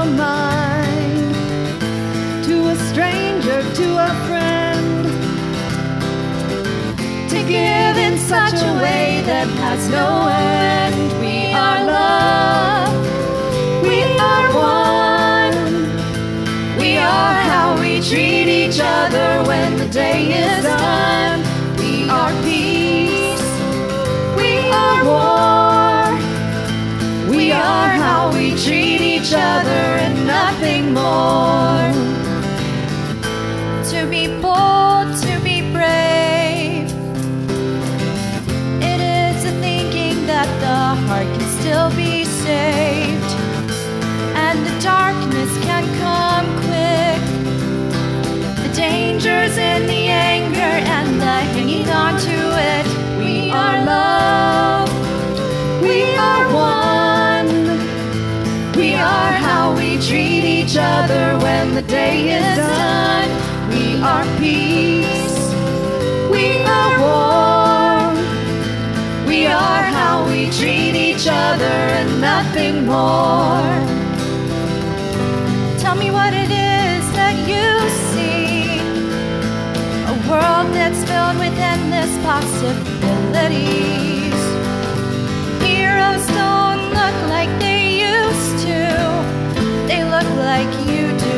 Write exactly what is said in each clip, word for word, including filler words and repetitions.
mind, to a stranger, to a friend, to give in such a way that has no end. We are love, we are one, we are how we treat each other when the day is done. We are peace, we are war, we are how we treat each other and nothing more. To be bold, to be brave, it is a thinking that the heart can still be saved, and the darkness can come quick. The dangers in the anger and the hanging on to it. We are love, we are one, we are how we treat each other when the day is done. We are peace, we are war, we are how we treat each other and nothing more. Tell me what it is that you see, a world that's filled with endless possibilities. Heroes don't look like they used to, they look like you do.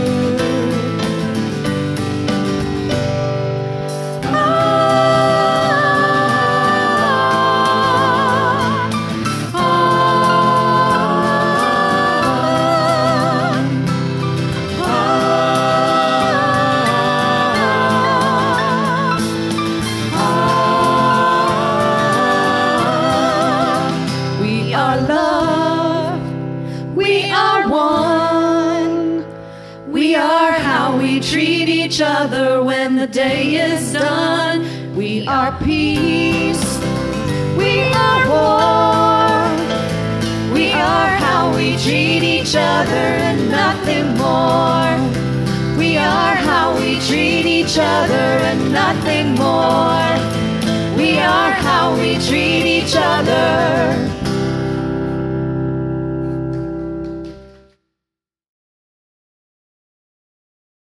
Treat each other when the day is done. We are peace, we are war, we are how we treat each other and nothing more. We are how we treat each other and nothing more.